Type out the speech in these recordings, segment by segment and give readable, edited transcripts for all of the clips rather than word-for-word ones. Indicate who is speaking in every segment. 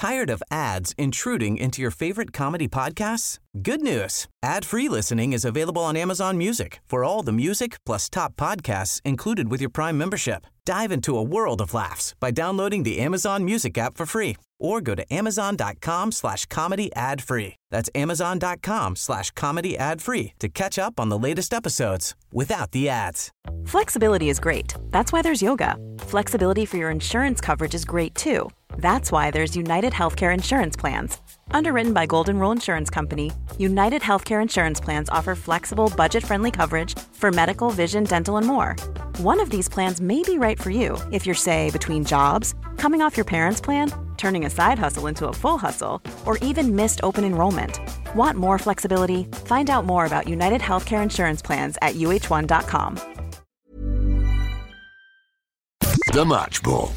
Speaker 1: Tired of ads intruding into your favorite comedy podcasts? Good news. Ad-free listening is available on Amazon Music for all the music plus top podcasts included with your Prime membership. Dive into a world of laughs by downloading the Amazon Music app for free or go to amazon.com/comedy ad-free. That's amazon.com/comedy ad-free to catch up on the latest episodes without the ads.
Speaker 2: Flexibility is great. That's why there's yoga. Flexibility for your insurance coverage is great too. That's why there's United Healthcare Insurance Plans. Underwritten by Golden Rule Insurance Company, United Healthcare Insurance Plans offer flexible, budget-friendly coverage for medical, vision, dental, and more. One of these plans may be right for you if you're, say, between jobs, coming off your parents' plan, turning a side hustle into a full hustle, or even missed open enrollment. Want more flexibility? Find out more about United Healthcare Insurance Plans at uh1.com.
Speaker 3: The Match Ball.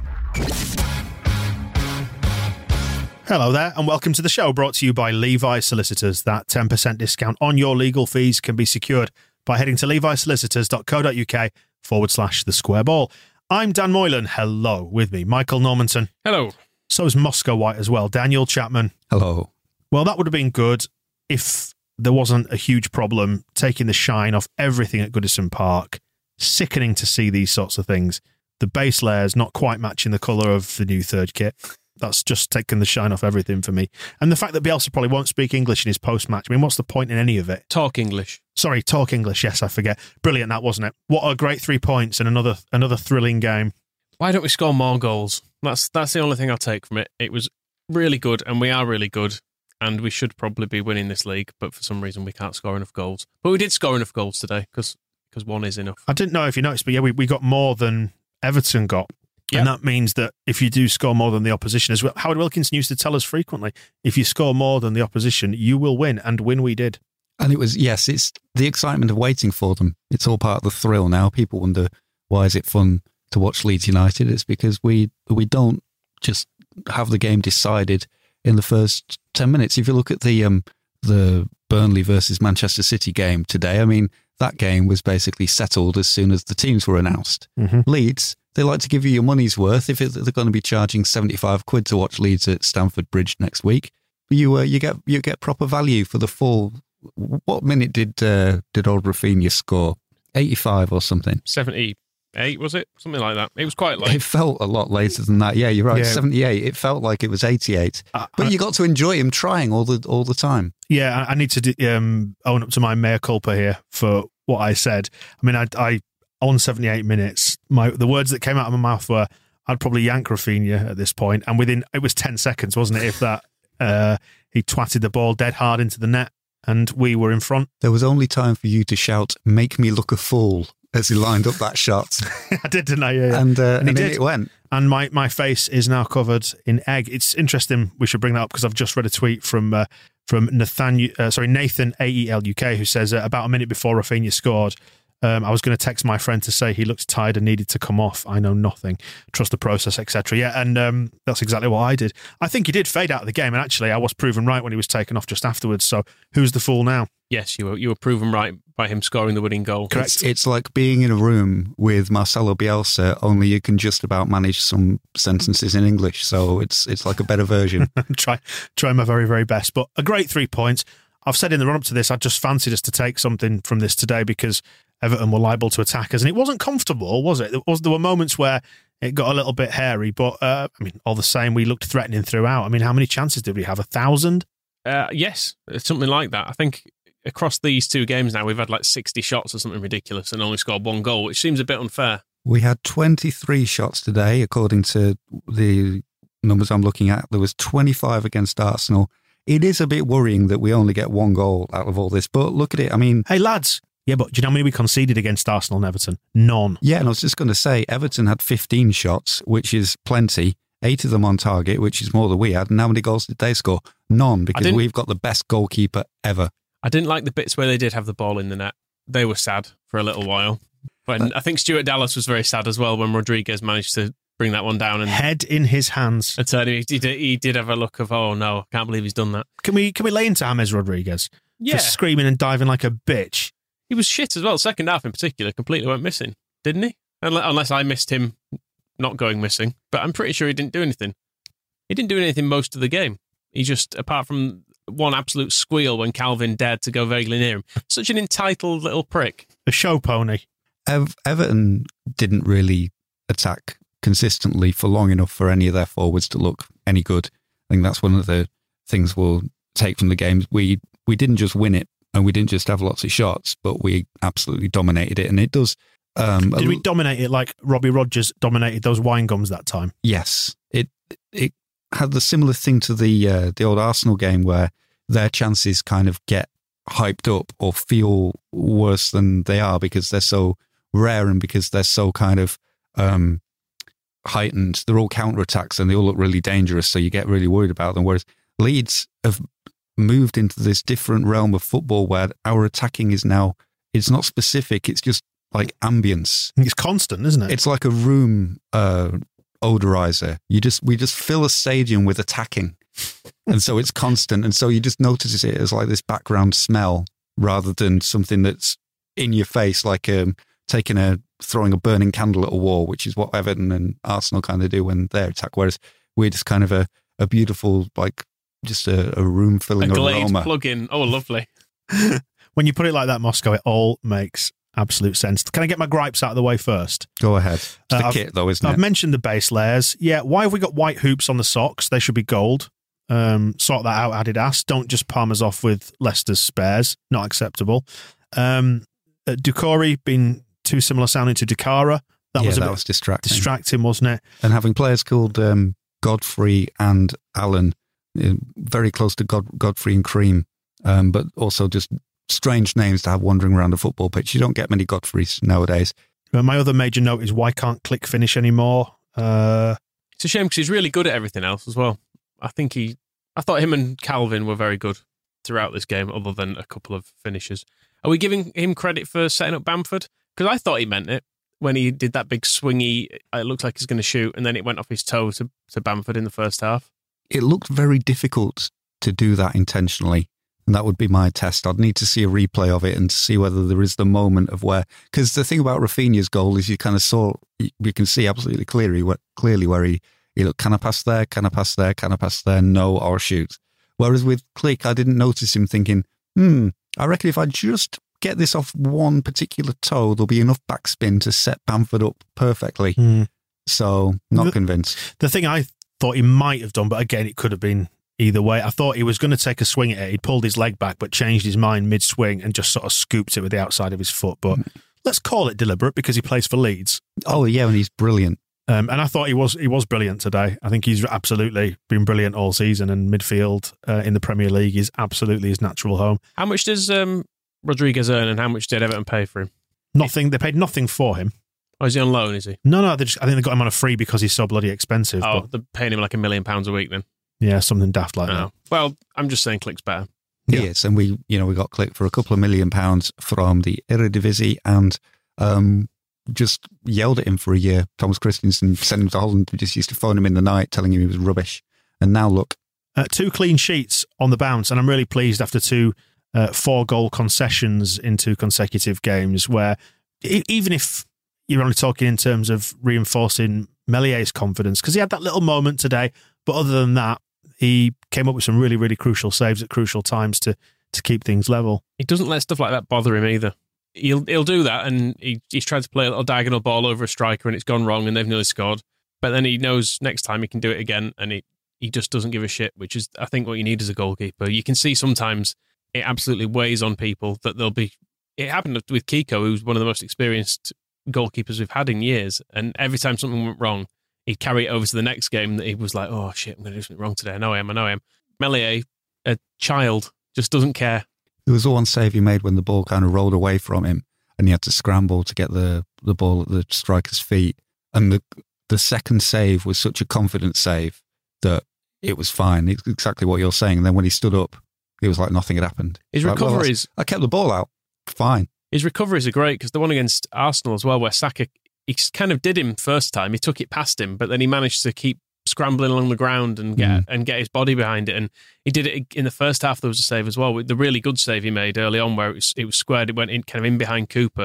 Speaker 4: Hello there and welcome to the show, brought to you by Levi Solicitors. That 10% discount on your legal fees can be secured by heading to levisolicitors.co.uk/the square ball. I'm Dan Moylan. Hello. With me, Michael Normanton.
Speaker 5: Hello.
Speaker 4: So is Moscow White as well. Daniel Chapman.
Speaker 6: Hello.
Speaker 4: Well, that would have been good if there wasn't a huge problem taking the shine off everything at Goodison Park. Sickening to see these sorts of things. The base layers not quite matching the colour of the new third kit. That's just taken the shine off everything for me. And the fact that Bielsa probably won't speak English in his post-match. I mean, what's the point in any of it?
Speaker 5: Talk English.
Speaker 4: Sorry, talk English. Yes, I forget. Brilliant, that, wasn't it? What a great 3 points and another thrilling game.
Speaker 5: Why don't we score more goals? That's the only thing I'll take from it. It was really good, and we are really good, and we should probably be winning this league, but for some reason we can't score enough goals. But we did score enough goals today, because one is enough.
Speaker 4: I didn't know if you noticed, but yeah, we got more than Everton got. Yep. And that means that if you do score more than the opposition, as well, Howard Wilkinson used to tell us frequently, if you score more than the opposition, you will win, and win we did.
Speaker 6: And it was, yes, it's the excitement of waiting for them. It's all part of the thrill now. People wonder, why is it fun to watch Leeds United? It's because we don't just have the game decided in the first 10 minutes. If you look at the Burnley versus Manchester City game today, I mean, that game was basically settled as soon as the teams were announced. Mm-hmm. Leeds, they like to give you your money's worth. If they're going to be charging 75 quid to watch Leeds at Stamford Bridge next week, you get proper value for the full. What minute did old Rafinha score? 85 or something.
Speaker 5: 78, was it? Something like that. It was quite late.
Speaker 6: It felt a lot later than that. Yeah, you're right. Yeah. 78. It felt like it was 88. But you got to enjoy him trying all the time.
Speaker 4: Yeah, I need to own up to my mea culpa here for what I said. I mean, I on 78 minutes, the words that came out of my mouth were, I'd probably yank Rafinha at this point, and it was 10 seconds, wasn't it? If that, he twatted the ball dead hard into the net, and we were in front.
Speaker 6: There was only time for you to shout, "Make me look a fool," as he lined up that shot.
Speaker 4: I did, didn't I? Yeah.
Speaker 6: And it went. And
Speaker 4: my face is now covered in egg. It's interesting. We should bring that up because I've just read a tweet from Nathan AELUK, who says about a minute before Rafinha scored, I was going to text my friend to say he looked tired and needed to come off. I know nothing. Trust the process, etc. Yeah, and that's exactly what I did. I think he did fade out of the game, and actually I was proven right when he was taken off just afterwards. So who's the fool now?
Speaker 5: Yes, you were proven right by him scoring the winning goal.
Speaker 4: Correct.
Speaker 6: It's like being in a room with Marcelo Bielsa, only you can just about manage some sentences in English. So it's like a better version.
Speaker 4: Try my very, very best. But a great 3 points. I've said in the run-up to this, I just fancied us to take something from this today because Everton were liable to attack us. And it wasn't comfortable, was it? There were moments where it got a little bit hairy, but I mean, all the same, we looked threatening throughout. I mean, how many chances did we have? 1,000?
Speaker 5: Yes, something like that. I think across these two games now, we've had like 60 shots or something ridiculous and only scored one goal, which seems a bit unfair.
Speaker 6: We had 23 shots today, according to the numbers I'm looking at. There was 25 against Arsenal. It is a bit worrying that we only get one goal out of all this, but look at it. I mean...
Speaker 4: Hey, lads. Yeah, but do you know how many we conceded against Arsenal and Everton? None.
Speaker 6: Yeah, and I was just going to say, Everton had 15 shots, which is plenty. 8 of them on target, which is more than we had. And how many goals did they score? None, because we've got the best goalkeeper ever.
Speaker 5: I didn't like the bits where they did have the ball in the net. They were sad for a little while. But I think Stuart Dallas was very sad as well when Rodriguez managed to bring that one down. And
Speaker 4: head in his hands.
Speaker 5: I tell you, he did have a look of, oh no, I can't believe he's done that.
Speaker 4: Can we lay into James Rodriguez for screaming and diving like a bitch?
Speaker 5: He was shit as well. Second half in particular, completely went missing, didn't he? Unless I missed him not going missing. But I'm pretty sure he didn't do anything. He didn't do anything most of the game. He just, apart from one absolute squeal when Calvin dared to go vaguely near him, such an entitled little prick.
Speaker 4: A show pony.
Speaker 6: Everton didn't really attack consistently for long enough for any of their forwards to look any good. I think that's one of the things we'll take from the game. We didn't just win it, and we didn't just have lots of shots, but we absolutely dominated it. And it does...
Speaker 4: Did we dominate it like Robbie Rogers dominated those wine gums that time?
Speaker 6: Yes. It had the similar thing to the old Arsenal game where their chances kind of get hyped up or feel worse than they are because they're so rare and because they're so kind of heightened. They're all counterattacks and they all look really dangerous, so you get really worried about them. Whereas Leeds have moved into this different realm of football where our attacking is now, it's not specific, it's just like ambience.
Speaker 4: It's constant, isn't it?
Speaker 6: It's like a room odorizer. We just fill a stadium with attacking. And so it's constant. And so you just notice it as like this background smell rather than something that's in your face, like throwing a burning candle at a wall, which is what Everton and Arsenal kind of do when they attack. Whereas we're just kind of a beautiful, like just a room filling aroma.
Speaker 5: A glazed plug-in. Oh, lovely.
Speaker 4: When you put it like that, Moscow, it all makes absolute sense. Can I get my gripes out of the way first?
Speaker 6: Go ahead. It's the kit, though, isn't it?
Speaker 4: I've mentioned the base layers. Yeah, why have we got white hoops on the socks? They should be gold. Sort that out, Adidas. Don't just palm us off with Leicester's spares. Not acceptable. Ducori being too similar sounding to Dukara. That was distracting, wasn't it?
Speaker 6: And having players called Godfrey and Allen, very close to Godfrey and Cream, but also just strange names to have wandering around a football pitch. You don't get many Godfreys nowadays.
Speaker 4: My other major note is why can't Click finish anymore?
Speaker 5: It's a shame because he's really good at everything else as well. I thought him and Calvin were very good throughout this game, other than a couple of finishes. Are we giving him credit for setting up Bamford? Because I thought he meant it when he did that big swingy, it looked like he's going to shoot, and then it went off his toe to Bamford in the first half.
Speaker 6: It looked very difficult to do that intentionally. And that would be my test. I'd need to see a replay of it and see whether there is the moment of where... Because the thing about Rafinha's goal is you kind of saw... You can see absolutely clearly where he looked, can I pass there? Can I pass there? Can I pass there? No, or shoot. Whereas with Click, I didn't notice him thinking, I reckon if I just get this off one particular toe, there'll be enough backspin to set Bamford up perfectly. So, not convinced.
Speaker 4: The thing I thought he might have done, but again, it could have been either way. I thought he was going to take a swing at it. He'd pulled his leg back, but changed his mind mid-swing and just sort of scooped it with the outside of his foot. But let's call it deliberate because he plays for Leeds.
Speaker 6: Oh, yeah, and he's brilliant.
Speaker 4: And I thought he was brilliant today. I think he's absolutely been brilliant all season, and midfield in the Premier League is absolutely his natural home.
Speaker 5: How much does Rodriguez earn, and how much did Everton pay for him?
Speaker 4: Nothing. They paid nothing for him.
Speaker 5: Oh, is he on loan, is he?
Speaker 4: No, I think they got him on a free because he's so bloody expensive.
Speaker 5: Oh, they're paying him like £1 million a week then?
Speaker 4: Yeah, something daft like that.
Speaker 5: Well, I'm just saying Click's better.
Speaker 6: Yes, and we got Click for a couple of £1 million from the Eredivisie and just yelled at him for a year. Thomas Christensen sent him to Holland. We just used to phone him in the night telling him he was rubbish. And now look.
Speaker 4: 2 clean sheets on the bounce, and I'm really pleased after 2 4-goal concessions in 2 consecutive games where even if you're only talking in terms of reinforcing Mellier's confidence, because he had that little moment today, but other than that, he came up with some really, really crucial saves at crucial times to keep things level.
Speaker 5: He doesn't let stuff like that bother him either. He'll do that, and he's tried to play a little diagonal ball over a striker, and it's gone wrong, and they've nearly scored. But then he knows next time he can do it again, and he just doesn't give a shit, which is, I think, what you need as a goalkeeper. You can see sometimes it absolutely weighs on people that they'll be... It happened with Kiko, who's one of the most experienced goalkeepers we've had in years, and every time something went wrong, he'd carry it over to the next game that he was like, oh shit, I'm going to do something wrong today. I know I am. Meslier, a child, just doesn't care.
Speaker 6: There was the one save he made when the ball kind of rolled away from him and he had to scramble to get the ball at the striker's feet. And the second save was such a confident save that it was fine. It's exactly what you're saying. And then when he stood up, it was like nothing had happened.
Speaker 5: His recoveries...
Speaker 6: I kept the ball out. Fine.
Speaker 5: His recoveries are great because the one against Arsenal as well, where Saka, he kind of did him first time. He took it past him, but then he managed to keep scrambling along the ground and get his body behind it. And he did it in the first half. There was a save as well. The really good save he made early on where it was squared. It went in kind of in behind Cooper.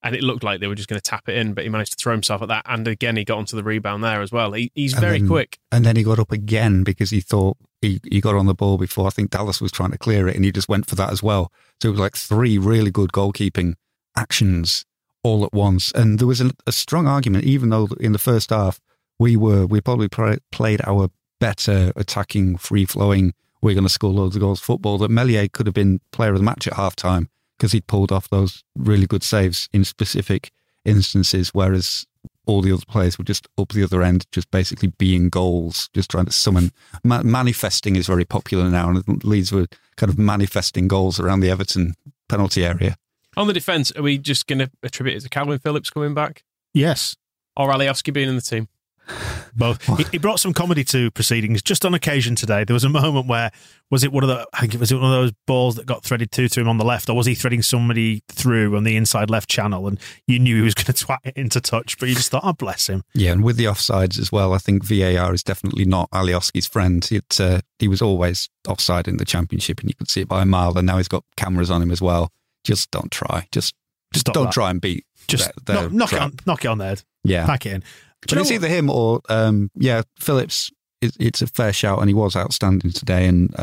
Speaker 5: and it looked like they were just going to tap it in, but he managed to throw himself at that, and again he got onto the rebound there as well. He's very quick.
Speaker 6: And then he got up again because he thought he got on the ball before I think Dallas was trying to clear it, and he just went for that as well. So it was like 3 really good goalkeeping actions all at once. And there was a strong argument, even though in the first half we probably played our better attacking, free-flowing, we're going to score loads of goals football, that Meslier could have been player of the match at half-time because he'd pulled off those really good saves in specific instances, whereas all the other players were just up the other end, just basically being goals, just trying to summon. Manifesting is very popular now, and Leeds were kind of manifesting goals around the Everton penalty area.
Speaker 5: On the defence, are we just going to attribute it to Calvin Phillips coming back?
Speaker 4: Yes.
Speaker 5: Or Alioski being in the team?
Speaker 4: Both. He brought some comedy to proceedings just on occasion today. There was a moment where, was it one of those balls that got threaded to him on the left, or was he threading somebody through on the inside left channel, and you knew he was going to twat it into touch, but you just thought, oh, bless him.
Speaker 6: Yeah, and with the offsides as well, I think VAR is definitely not Alioski's friend. He was always offside in the Championship, and you could see it by a mile, and now he's got cameras on him as well. Just don't try. Just don't try and beat.
Speaker 4: Just knock it on the head.
Speaker 6: Yeah.
Speaker 4: Pack it in.
Speaker 6: But it's either him or, Phillips, it's a fair shout, and he was outstanding today. And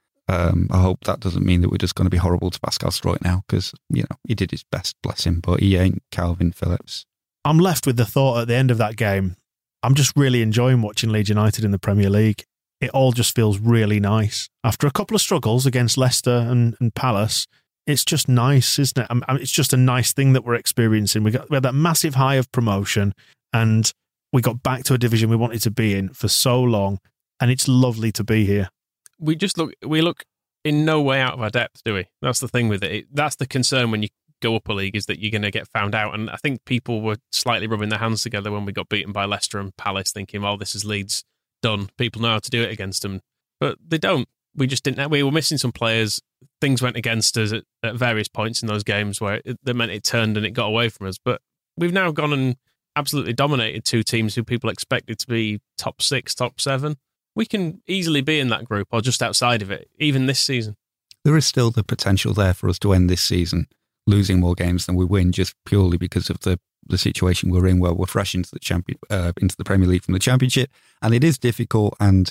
Speaker 6: I hope that doesn't mean that we're just going to be horrible to Pascal Struijk now, because, he did his best, bless him, but he ain't Calvin Phillips.
Speaker 4: I'm left with the thought at the end of that game, I'm just really enjoying watching Leeds United in the Premier League. It all just feels really nice. After a couple of struggles against Leicester and Palace, it's just nice, isn't it? It's just a nice thing that we're experiencing. We had that massive high of promotion, and we got back to a division we wanted to be in for so long, and it's lovely to be here.
Speaker 5: We look in no way out of our depth, do we? That's the thing with it. That's the concern when you go up a league, is that you're going to get found out. And I think people were slightly rubbing their hands together when we got beaten by Leicester and Palace, thinking, "Oh, this is Leeds done. People know how to do it against them," but they don't. We just didn't. We were missing some players. Things went against us at various points in those games where that meant it turned and it got away from us. But we've now gone and absolutely dominated 2 teams who people expected to be top 6, top 7. We can easily be in that group or just outside of it, even this season.
Speaker 6: There is still the potential there for us to end this season losing more games than we win, just purely because of the situation we're in, where we're fresh into the Premier League from the Championship, and it is difficult. And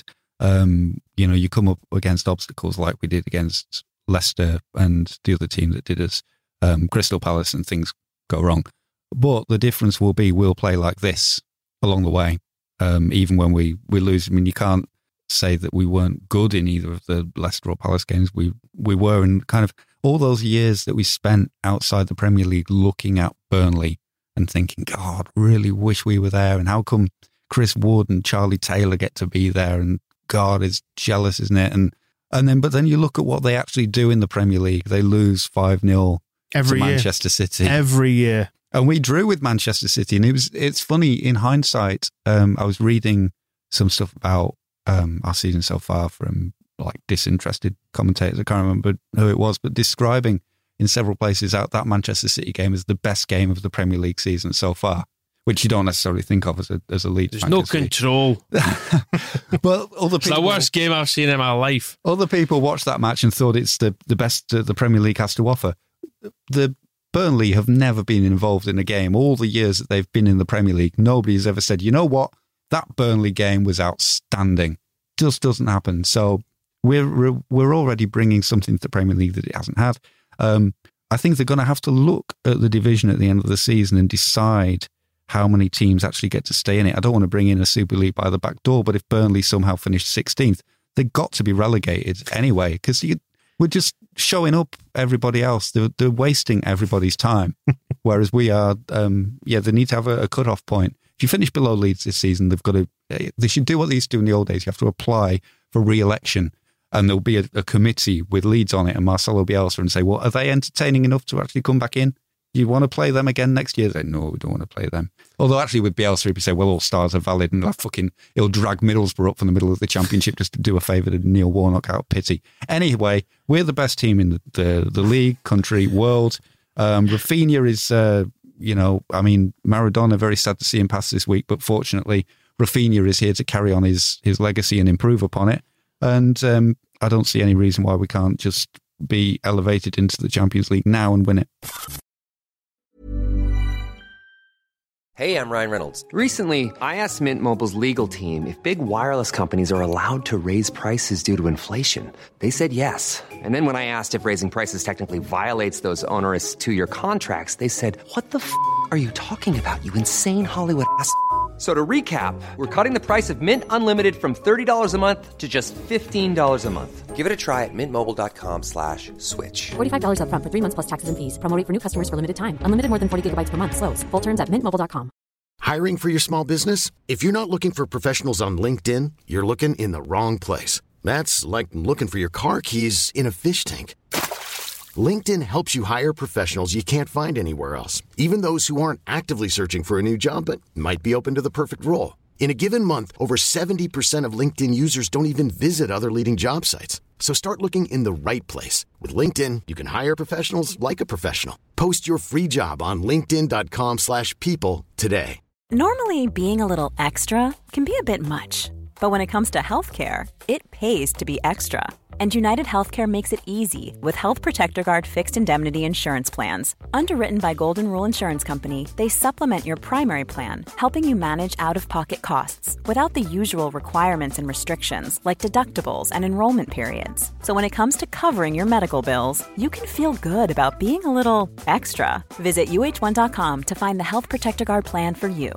Speaker 6: you come up against obstacles like we did against Leicester and the other team that did us, Crystal Palace, and things go wrong. But the difference will be we'll play like this along the way, even when we lose. I mean, you can't say that we weren't good in either of the Leicester or Palace games. We were, in kind of all those years that we spent outside the Premier League looking at Burnley and thinking, God, really wish we were there. And how come Chris Wood and Charlie Taylor get to be there? And God is jealous, isn't it? But then you look at what they actually do in the Premier League. They lose 5-0 to Manchester City
Speaker 4: every year.
Speaker 6: And we drew with Manchester City. And it's funny, in hindsight, I was reading some stuff about our season so far from like disinterested commentators. I can't remember who it was, but describing in several places out that Manchester City game as the best game of the Premier League season so far, which you don't necessarily think of as a lead.
Speaker 5: There's no control.
Speaker 6: But other people,
Speaker 5: it's the worst game I've seen in my life.
Speaker 6: Other people watched that match and thought it's the best the Premier League has to offer. The Burnley have never been involved in a game. All the years that they've been in the Premier League, nobody's ever said, you know what, that Burnley game was outstanding. Just doesn't happen. So we're already bringing something to the Premier League that it hasn't had. I think they're going to have to look at the division at the end of the season and decide how many teams actually get to stay in it. I don't want to bring in a Super League by the back door, but if Burnley somehow finished 16th, they've got to be relegated anyway, because we're just showing up everybody else. They're wasting everybody's time, whereas we are, they need to have a cut-off point. If you finish below Leeds this season, they should do what they used to do in the old days. You have to apply for re-election, and there'll be a committee with Leeds on it, and Marcelo Bielsa, and say, well, are they entertaining enough to actually come back in? Do you want to play them again next year? They say, no, we don't want to play them. Although actually with Bielsa, if you say, well, all stars are valid, and he'll drag Middlesbrough up from the middle of the Championship just to do a favour to Neil Warnock out of pity. Anyway, we're the best team in the league, country, world. Rafinha is, Maradona, very sad to see him pass this week, but fortunately, Rafinha is here to carry on his legacy and improve upon it. And I don't see any reason why we can't just be elevated into the Champions League now and win it.
Speaker 7: Hey, I'm Ryan Reynolds. Recently, I asked Mint Mobile's legal team if big wireless companies are allowed to raise prices due to inflation. They said yes. And then when I asked if raising prices technically violates those onerous two-year contracts, they said, "What the f*** are you talking about, you insane Hollywood ass?" So to recap, we're cutting the price of Mint Unlimited from $30 a month to just $15 a month. Give it a try at mintmobile.com/switch.
Speaker 8: $45 up front for 3 months plus taxes and fees. Promo rate for new customers for limited time. Unlimited more than 40 gigabytes per month. Slows full terms at mintmobile.com.
Speaker 9: Hiring for your small business? If you're not looking for professionals on LinkedIn, you're looking in the wrong place. That's like looking for your car keys in a fish tank. LinkedIn helps you hire professionals you can't find anywhere else, even those who aren't actively searching for a new job but might be open to the perfect role. In a given month, over 70% of LinkedIn users don't even visit other leading job sites. So start looking in the right place. With LinkedIn, you can hire professionals like a professional. Post your free job on linkedin.com/people today.
Speaker 2: Normally, being a little extra can be a bit much. But when it comes to healthcare, it pays to be extra. And United Healthcare makes it easy with Health Protector Guard fixed indemnity insurance plans. Underwritten by Golden Rule Insurance Company, they supplement your primary plan, helping you manage out-of-pocket costs without the usual requirements and restrictions like deductibles and enrollment periods. So when it comes to covering your medical bills, you can feel good about being a little extra. Visit uh1.com to find the Health Protector Guard plan for you.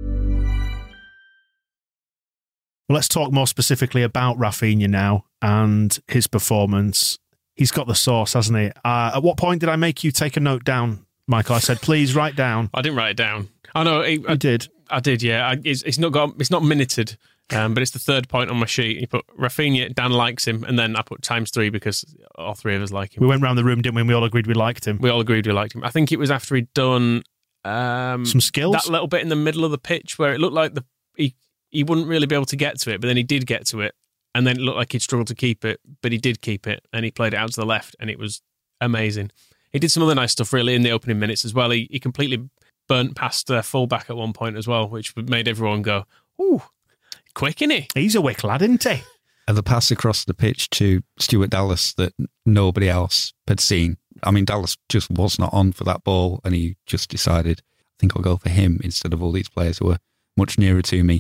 Speaker 4: Well, let's talk more specifically about Rafinha now and his performance. He's got the sauce, hasn't he? At what point did I make you take a note down, Michael? I said, please write down.
Speaker 5: I didn't write it down. Oh no,
Speaker 4: you did.
Speaker 5: I did. Yeah, it's not minuted, but it's the third point on my sheet. You put Rafinha, Dan likes him, and then I put ×3 because all three of us like him.
Speaker 4: We went round the room, didn't we? And we all agreed we liked him.
Speaker 5: We all agreed we liked him. I think it was after he'd done
Speaker 4: some skills.
Speaker 5: That little bit in the middle of the pitch where it looked like he wouldn't really be able to get to it, but then he did get to it. And then it looked like he'd struggled to keep it, but he did keep it, and he played it out to the left, and it was amazing. He did some other nice stuff, really, in the opening minutes as well. He completely burnt past fullback at one point as well, which made everyone go, ooh, quick, isn't he?
Speaker 4: He's a wick lad, isn't he?
Speaker 6: And the pass across the pitch to Stuart Dallas that nobody else had seen. I mean, Dallas just was not on for that ball, and he just decided, I think I'll go for him instead of all these players who were much nearer to me.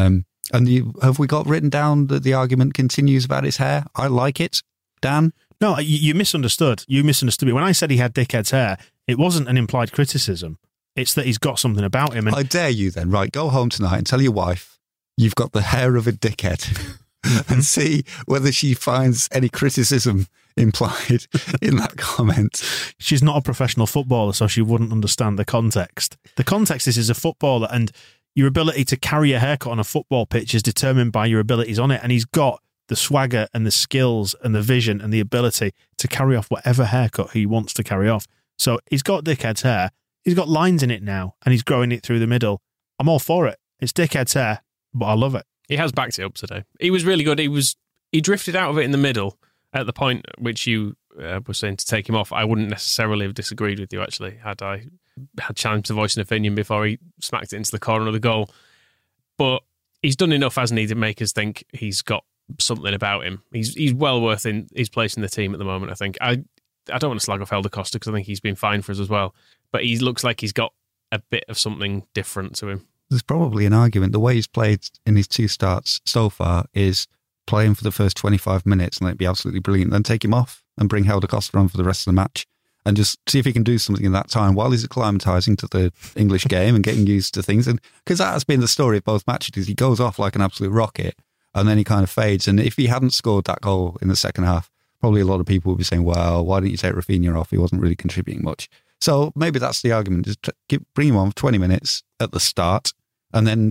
Speaker 6: Have we got written down that the argument continues about his hair? I like it. Dan?
Speaker 4: No, you misunderstood. You misunderstood me. When I said he had dickhead's hair, it wasn't an implied criticism. It's that he's got something about him. And
Speaker 6: I dare you then, right, go home tonight and tell your wife you've got the hair of a dickhead and see whether she finds any criticism implied in that comment.
Speaker 4: She's not a professional footballer, so she wouldn't understand the context. The context is he's a footballer, and your ability to carry a haircut on a football pitch is determined by your abilities on it. And he's got the swagger and the skills and the vision and the ability to carry off whatever haircut he wants to carry off. So he's got dickhead's hair. He's got lines in it now, and he's growing it through the middle. I'm all for it. It's dickhead's hair, but I love it.
Speaker 5: He has backed it up today. He was really good. He drifted out of it in the middle at the point at which you were saying to take him off. I wouldn't necessarily have disagreed with you, actually, had I had challenged to voice an opinion before he smacked it into the corner of the goal. But he's done enough, hasn't he, to make us think he's got something about him. He's well worth his place in the team at the moment, I think. I don't want to slag off Helder Costa because I think he's been fine for us as well. But he looks like he's got a bit of something different to him.
Speaker 6: There's probably an argument. The way he's played in his 2 starts so far is play him for the first 25 minutes and let it be absolutely brilliant, then take him off and bring Helder Costa on for the rest of the match. And just see if he can do something in that time while he's acclimatising to the English game and getting used to things. And because that has been the story of both matches, he goes off like an absolute rocket and then he kind of fades. And if he hadn't scored that goal in the second half, probably a lot of people would be saying, well, why didn't you take Rafinha off? He wasn't really contributing much. So maybe that's the argument. Just bring him on for 20 minutes at the start and then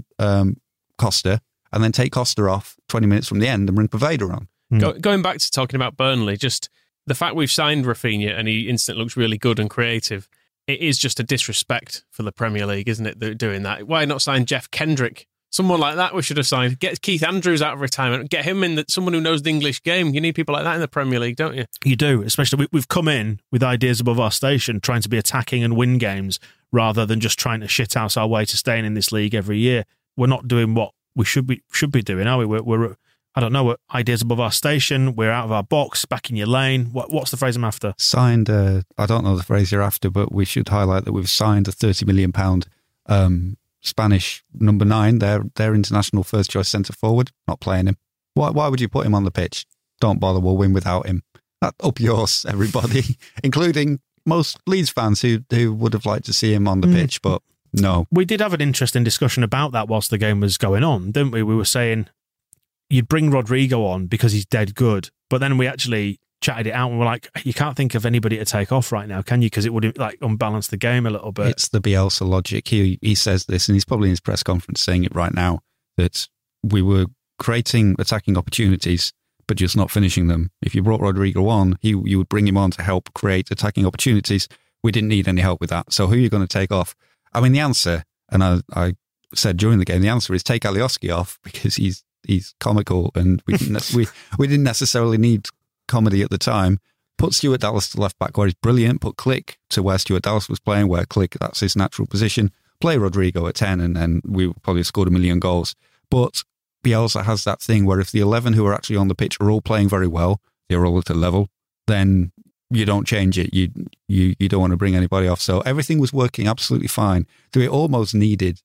Speaker 6: Costa, and then take Costa off 20 minutes from the end and bring Poveda on.
Speaker 5: Going back to talking about Burnley, just the fact we've signed Rafinha and he instantly looks really good and creative, it is just a disrespect for the Premier League, isn't it, doing that? Why not sign Jeff Kendrick? Someone like that we should have signed. Get Keith Andrews out of retirement. Get him in, someone who knows the English game. You need people like that in the Premier League, don't you?
Speaker 4: You do, especially we've come in with ideas above our station, trying to be attacking and win games rather than just trying to shithouse our way to staying in this league every year. We're not doing what we should be doing, are we? We're I don't know, ideas above our station, we're out of our box, back in your lane. What's the phrase I'm after?
Speaker 6: Signed, I don't know the phrase you're after, but we should highlight that we've signed a £30 million Spanish number 9, their international first choice centre forward, not playing him. Why would you put him on the pitch? Don't bother, we'll win without him. Up yours, everybody, including most Leeds fans who would have liked to see him on the pitch, but no.
Speaker 4: We did have an interesting discussion about that whilst the game was going on, didn't we? We were saying you'd bring Rodrigo on because he's dead good, but then we actually chatted it out and we're like, you can't think of anybody to take off right now, can you? Because it would like unbalance the game a little bit.
Speaker 6: It's the Bielsa logic. He says this, and he's probably in his press conference saying it right now, that we were creating attacking opportunities but just not finishing them. If you brought Rodrigo on, you would bring him on to help create attacking opportunities. We didn't need any help with that. So who are you going to take off? I mean, the answer, and I said during the game, the answer is take Alioski off because he's comical, and we didn't necessarily need comedy at the time. Put Stuart Dallas to left back where he's brilliant. Put Click to where Stuart Dallas was playing, where Click, that's his natural position. Play Rodrigo at 10, and then we probably scored 1 million goals. But Bielsa has that thing where if the 11 who are actually on the pitch are all playing very well, they're all at a level, then you don't change it. You don't want to bring anybody off. So everything was working absolutely fine. So it almost needed,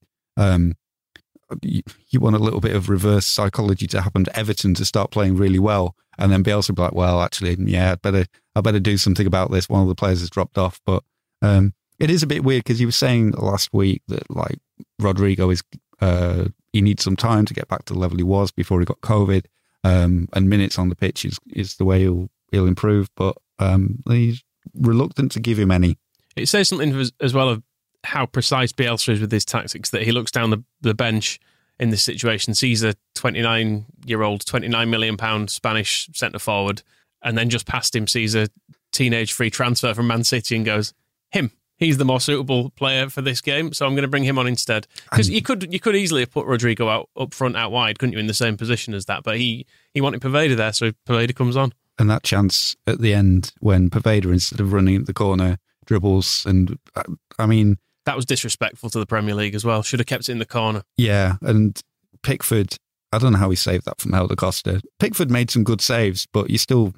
Speaker 6: you want a little bit of reverse psychology to happen to Everton to start playing really well. And then Bielsa would be like, well, actually, yeah, I better do something about this. One of the players has dropped off. But it is a bit weird because you were saying last week that like Rodrigo is, he needs some time to get back to the level he was before he got COVID. And minutes on the pitch is the way he'll improve. But he's reluctant to give him any.
Speaker 5: It says something as well of how precise Bielsa is with his tactics, that he looks down the bench in this situation, sees a 29-year-old, £29 million Spanish centre-forward, and then just past him sees a teenage free transfer from Man City and goes, him. He's the more suitable player for this game, so I'm going to bring him on instead. Because you could easily have put Rodrigo up front, out wide, couldn't you, in the same position as that? But he wanted Poveda there, so Poveda comes on.
Speaker 6: And that chance at the end when Poveda, instead of running at the corner, dribbles, and I mean...
Speaker 5: That was disrespectful to the Premier League as well. Should have kept it in the corner.
Speaker 6: Yeah, and Pickford, I don't know how he saved that from Helder Costa. Pickford made some good saves, but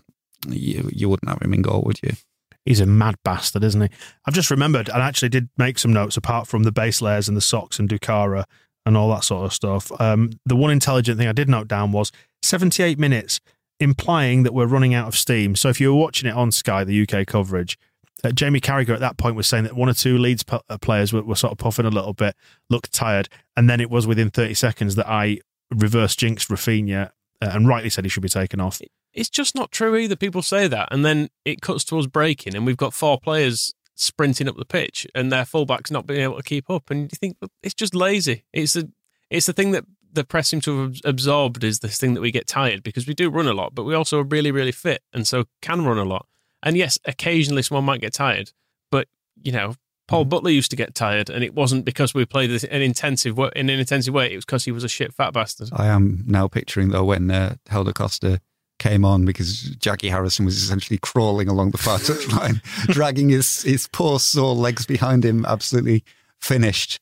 Speaker 6: you wouldn't have him in goal, would you?
Speaker 4: He's a mad bastard, isn't he? I've just remembered, I actually did make some notes apart from the base layers and the socks and Dukara and all that sort of stuff. The one intelligent thing I did note down was 78 minutes, implying that we're running out of steam. So if you were watching it on Sky, the UK coverage, Jamie Carragher at that point was saying that one or two Leeds players were sort of puffing a little bit, looked tired, and then it was within 30 seconds that I reverse jinxed Rafinha and rightly said he should be taken off.
Speaker 5: It's just not true either. People say that, and then it cuts to us breaking, and we've got 4 players sprinting up the pitch, and their fullbacks not being able to keep up. And you think, well, it's just lazy. It's the thing that the press seem to have absorbed, is this thing that we get tired, because we do run a lot, but we also are really, really fit, and so can run a lot. And yes, occasionally someone might get tired, but Paul Butler used to get tired, and it wasn't because we played in an intensive way. It was because he was a shit fat bastard.
Speaker 6: I am now picturing though when Helder Costa came on, because Jackie Harrison was essentially crawling along the far touchline, dragging his poor sore legs behind him, absolutely finished.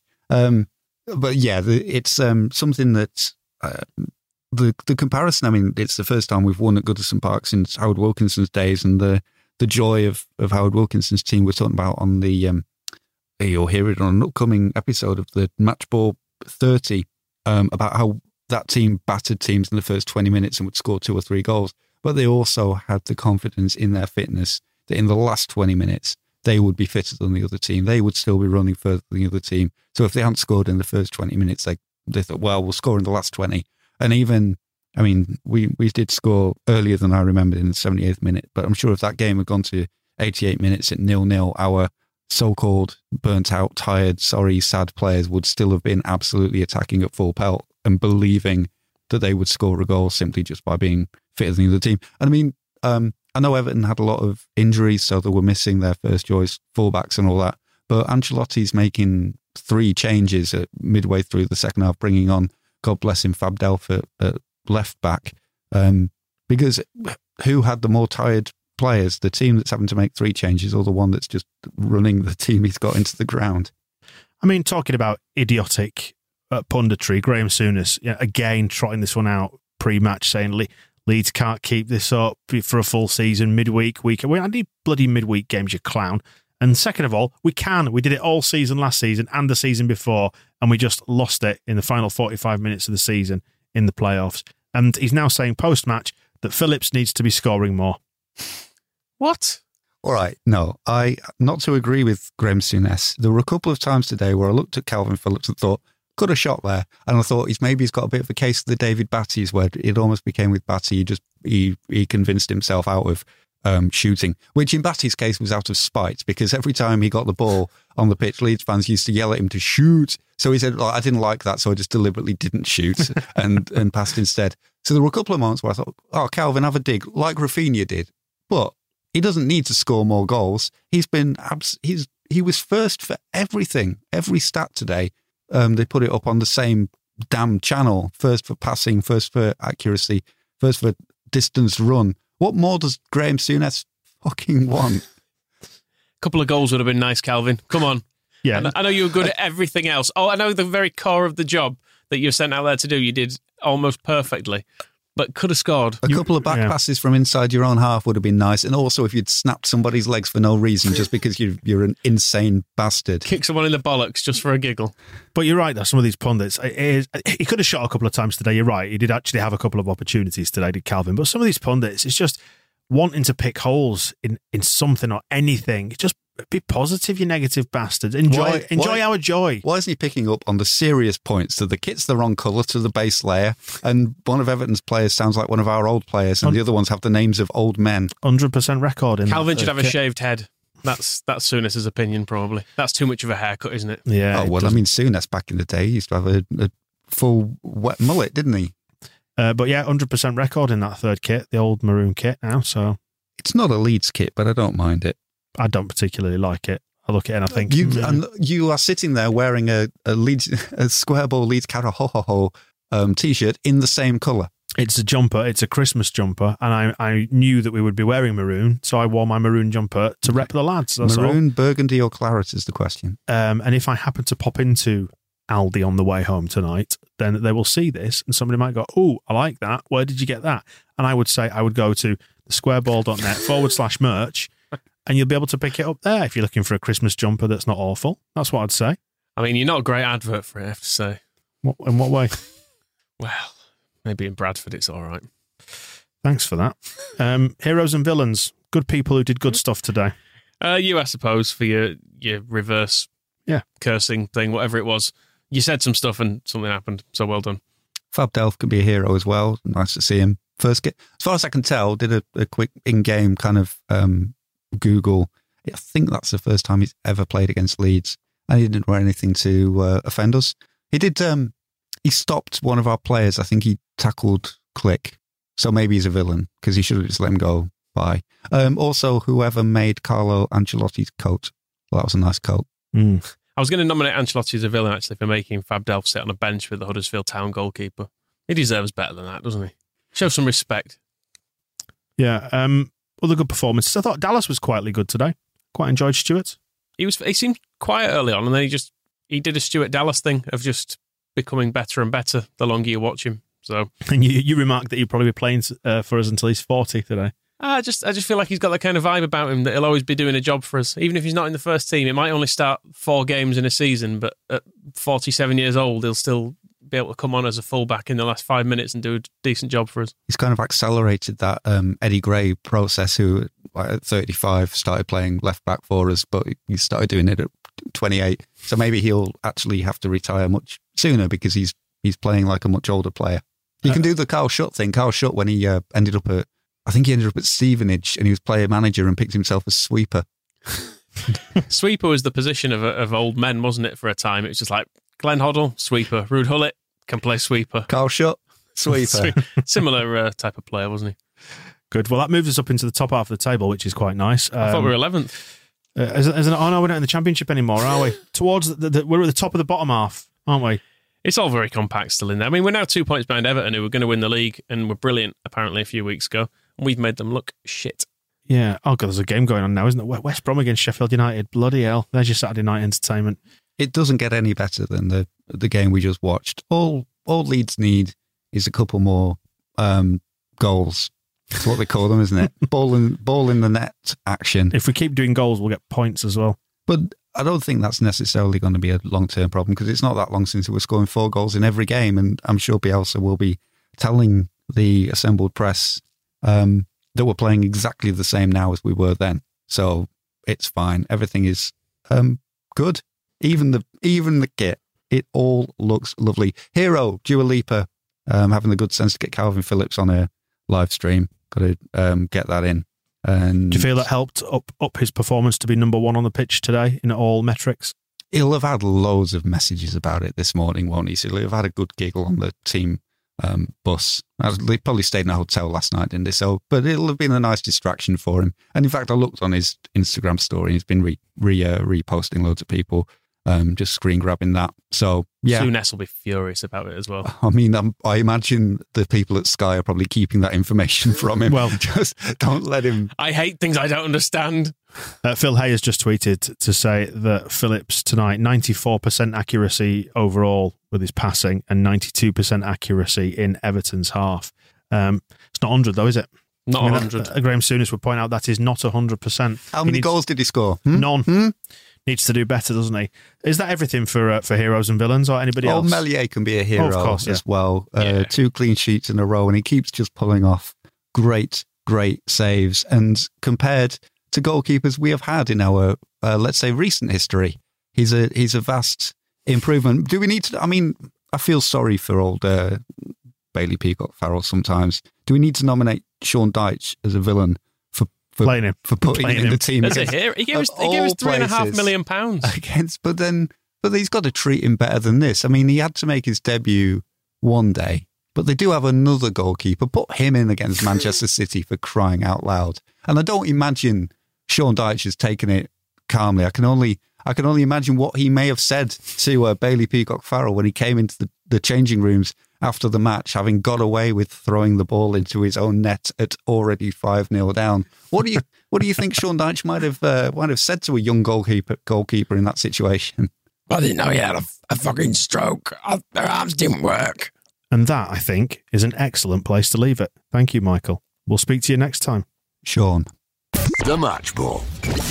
Speaker 6: But yeah, it's something that the comparison. I mean, it's the first time we've won at Goodison Park since Howard Wilkinson's days, and the joy of Howard Wilkinson's team we're talking about on the you'll hear it on an upcoming episode of the Match Ball 30 about how that team battered teams in the first 20 minutes and would score 2 or 3 goals, but they also had the confidence in their fitness that in the last 20 minutes they would be fitter than the other team. They would still be running further than the other team. So if they hadn't scored in the first 20 minutes, they thought, well, we'll score in the last 20. And even, I mean, we did score earlier than I remembered in the 78th minute, but I'm sure if that game had gone to 88 minutes at 0-0, our so-called burnt out, tired, sorry, sad players would still have been absolutely attacking at full pelt and believing that they would score a goal simply just by being fitter than the other team. And I mean, I know Everton had a lot of injuries, so they were missing their first choice fullbacks and all that, but Ancelotti's making 3 changes at midway through the second half, bringing on, God bless him, Fab Delph at left back, because who had the more tired players, the team that's having to make 3 changes or the one that's just running the team he's got into the ground?
Speaker 4: I mean, talking about idiotic punditry, Graham Souness, again, trotting this one out pre-match, saying Leeds can't keep this up for a full season, midweek, weekend. I need bloody midweek games, you clown. And second of all, we can. We did it all season last season and the season before, and we just lost it in the final 45 minutes of the season in the playoffs. And he's now saying post-match that Phillips needs to be scoring more.
Speaker 5: What?
Speaker 6: All right, no, not to agree with Graham Souness. There were a couple of times today where I looked at Calvin Phillips and thought, could have shot there. And I thought he's got a bit of a case of the David Batty's where it almost became with Batty. He convinced himself out of shooting, which in Batty's case was out of spite, because every time he got the ball on the pitch, Leeds fans used to yell at him to shoot. So he said, I didn't like that, so I just deliberately didn't shoot and passed instead. So there were a couple of moments where I thought, Calvin, have a dig, like Rafinha did. But he doesn't need to score more goals. He was first for everything, every stat today. They put it up on the same damn channel. First for passing, first for accuracy, first for distance run. What more does Graham Souness fucking want?
Speaker 5: A couple of goals would have been nice, Calvin. Come on.
Speaker 4: Yeah.
Speaker 5: I know you were good at everything else. Oh, I know the very core of the job that you're sent out there to do, you did almost perfectly, but could have scored.
Speaker 6: A couple of back passes from inside your own half would have been nice. And also if you'd snapped somebody's legs for no reason, just because you're an insane bastard.
Speaker 5: Kick someone in the bollocks just for a giggle.
Speaker 4: But you're right, though, some of these pundits, he could have shot a couple of times today. You're right. He did actually have a couple of opportunities today, did Calvin. But some of these pundits, it's just wanting to pick holes in something or anything. Just be positive, you negative bastards. Enjoy our joy.
Speaker 6: Why isn't he picking up on the serious points that the kit's the wrong colour to the base layer, and one of Everton's players sounds like one of our old players, and the other ones have the names of old men?
Speaker 4: 100% record.
Speaker 5: Calvin should have a shaved head. That's Souness' opinion, probably. That's too much of a haircut, isn't it?
Speaker 4: Yeah.
Speaker 6: Oh, well, I mean, Souness back in the day used to have a full wet mullet, didn't he?
Speaker 4: But yeah, 100% record in that third kit, the old maroon kit now. So
Speaker 6: it's not a Leeds kit, but I don't mind it.
Speaker 4: I don't particularly like it. I look at it and I think
Speaker 6: you are sitting there wearing a square ball Leeds Carahoho t-shirt in the same colour.
Speaker 4: It's a jumper. It's a Christmas jumper, and I knew that we would be wearing maroon, so I wore my maroon jumper to rep the lads. That's
Speaker 6: maroon,
Speaker 4: all.
Speaker 6: burgundy, or claret is the question.
Speaker 4: And if I happen to pop into Aldi on the way home tonight, then they will see this, and somebody might go, "Oh, I like that. Where did you get that?" And I would say I would go to thesquareball.net/merch. And you'll be able to pick it up there if you're looking for a Christmas jumper that's not awful. That's what I'd say.
Speaker 5: I mean, you're not a great advert for it, I have to say.
Speaker 4: In what way?
Speaker 5: Well, maybe in Bradford it's all right.
Speaker 4: Thanks for that. Heroes and villains. Good people who did good stuff today.
Speaker 5: You, I suppose, for your reverse cursing thing, whatever it was. You said some stuff and something happened, so well done.
Speaker 6: Fab Delph can be a hero as well. Nice to see him. First, as far as I can tell, did a quick in-game kind of... Google. I think that's the first time he's ever played against Leeds, and he didn't wear anything to offend us. He did. He stopped one of our players. I think he tackled Click, so maybe he's a villain because he should have just let him go by. Also, whoever made Carlo Ancelotti's coat, well, that was a nice coat.
Speaker 5: I was going to nominate Ancelotti as a villain actually for making Fab Delph sit on a bench with the Huddersfield Town goalkeeper. He deserves better than that, doesn't he? Show some respect.
Speaker 4: Yeah. Other good performances. I thought Dallas was quietly good today. Quite enjoyed Stuart.
Speaker 5: He seemed quiet early on, and then he did a Stuart Dallas thing of just becoming better and better the longer you watch him. So,
Speaker 4: and you remarked that he'll probably be playing for us until he's 40 today.
Speaker 5: I just feel like he's got that kind of vibe about him that he'll always be doing a job for us, even if he's not in the first team. It might only start 4 games in a season, but at 47 years old, he'll still be able to come on as a fullback in the last 5 minutes and do a decent job for us.
Speaker 6: He's kind of accelerated that Eddie Gray process, who at 35 started playing left back for us, but he started doing it at 28. So maybe he'll actually have to retire much sooner because he's playing like a much older player. He can do the Carl Shutt thing. Carl Shutt, when he ended up at Stevenage and he was player manager and picked himself as sweeper.
Speaker 5: Sweeper was the position of old men, wasn't it, for a time? It was just like Glenn Hoddle, sweeper. Ruud Gullit can play sweeper.
Speaker 6: Carl Shutt, sweeper.
Speaker 5: Similar type of player, wasn't he?
Speaker 4: Good. Well, that moves us up into the top half of the table, which is quite nice.
Speaker 5: I thought we were 11th.
Speaker 4: No, we're not in the Championship anymore, are we? Towards we're at the top of the bottom half, aren't we?
Speaker 5: It's all very compact still in there. I mean, we're now 2 points behind Everton, who were going to win the league and were brilliant, apparently, a few weeks ago. And we've made them look shit.
Speaker 4: Yeah. Oh, God, there's a game going on now, isn't it? West Brom against Sheffield United. Bloody hell. There's your Saturday night entertainment.
Speaker 6: It doesn't get any better than the game we just watched. All Leeds need is a couple more goals That's what they call them, isn't it? Ball in the net action.
Speaker 4: If we keep doing goals, we'll get points as well.
Speaker 6: But I don't think that's necessarily going to be a long-term problem because it's not that long since we were scoring 4 goals in every game, and I'm sure Bielsa will be telling the assembled press that we're playing exactly the same now as we were then. So it's fine. Everything is good. Even the kit. It all looks lovely. Hero, Dua Lipa, having the good sense to get Calvin Phillips on a live stream. Got to get that in. And
Speaker 4: do you feel that helped up his performance to be number 1 on the pitch today in all metrics?
Speaker 6: He'll have had loads of messages about it this morning, won't he? So he'll have had a good giggle on the team bus. They probably stayed in a hotel last night, didn't they? So, but it'll have been a nice distraction for him. And in fact, I looked on his Instagram story. He's been reposting loads of people. Just screen grabbing that. So, yeah.
Speaker 5: Souness will be furious about it as well.
Speaker 6: I mean, I imagine the people at Sky are probably keeping that information from him. Well, just don't let him.
Speaker 5: I hate things I don't understand.
Speaker 4: Phil Hay has just tweeted to say that Phillips tonight, 94% accuracy overall with his passing and 92% accuracy in Everton's half. It's not 100 though, is it?
Speaker 5: Not 100.
Speaker 4: Graham Souness would point out that is not 100%.
Speaker 6: How many goals did he score?
Speaker 4: None. Needs to do better, doesn't he? Is that everything for heroes and villains or anybody else?
Speaker 6: Melier can be a hero
Speaker 4: of course,
Speaker 6: as well. 2 clean sheets in a row, and he keeps just pulling off great saves. And compared to goalkeepers we have had in our, let's say, recent history, he's a vast improvement. Do we need to? I mean, I feel sorry for old Bailey Peacock-Farrell sometimes. Do we need to nominate Sean Dyche as a villain for
Speaker 4: playing him,
Speaker 6: for putting him in the team?
Speaker 5: As a hero, he gave us £3.5 million
Speaker 6: but he's got to treat him better than this. I mean, he had to make his debut one day, but they do have another goalkeeper. Put him in against Manchester City, for crying out loud. And I don't imagine Sean Dyche has taken it calmly. I can only imagine what he may have said to Bailey Peacock-Farrell when he came into the changing rooms after the match, having got away with throwing the ball into his own net at already 5-0 down. What do you think Sean Dyche might have said to a young goalkeeper in that situation?
Speaker 3: I didn't know he had a fucking stroke. Their arms didn't work.
Speaker 4: And that, I think, is an excellent place to leave it. Thank you, Michael. We'll speak to you next time.
Speaker 6: Sean.
Speaker 3: The Match Ball.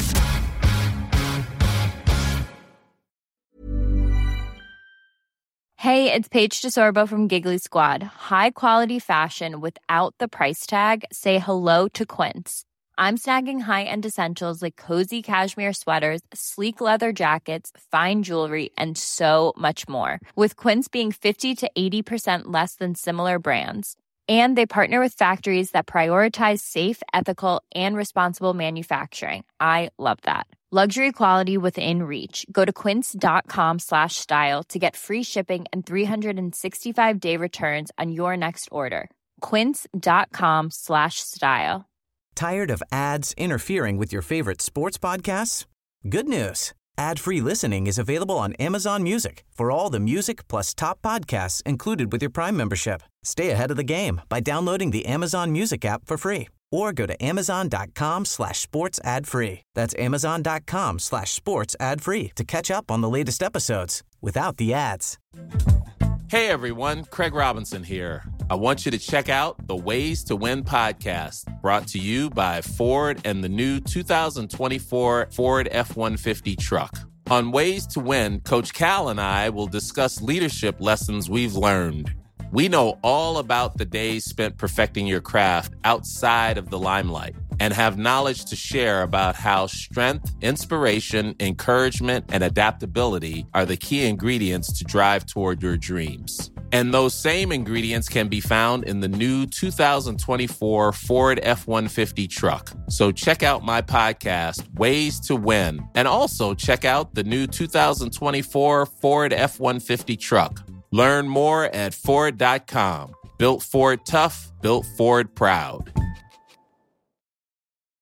Speaker 10: Hey, it's Paige DeSorbo from Giggly Squad. High quality fashion without the price tag. Say hello to Quince. I'm snagging high-end essentials like cozy cashmere sweaters, sleek leather jackets, fine jewelry, and so much more. With Quince being 50 to 80% less than similar brands. And they partner with factories that prioritize safe, ethical, and responsible manufacturing. I love that. Luxury quality within reach. Go to quince.com/style to get free shipping and 365-day returns on your next order. Quince.com/style.
Speaker 1: Tired of ads interfering with your favorite sports podcasts? Good news. Ad-free listening is available on Amazon Music for all the music plus top podcasts included with your Prime membership. Stay ahead of the game by downloading the Amazon Music app for free or go to amazon.com/sports ad free. That's amazon.com/sports ad free to catch up on the latest episodes without the ads.
Speaker 11: Hey everyone, Craig Robinson here. I want you to check out the Ways to Win podcast, brought to you by Ford and the new 2024 Ford F-150 truck. On Ways to Win, Coach Cal and I will discuss leadership lessons we've learned. We know all about the days spent perfecting your craft outside of the limelight and have knowledge to share about how strength, inspiration, encouragement, and adaptability are the key ingredients to drive toward your dreams. And those same ingredients can be found in the new 2024 Ford F-150 truck. So check out my podcast, Ways to Win, and also check out the new 2024 Ford F-150 truck. Learn more at Ford.com. Built Ford tough, built Ford proud.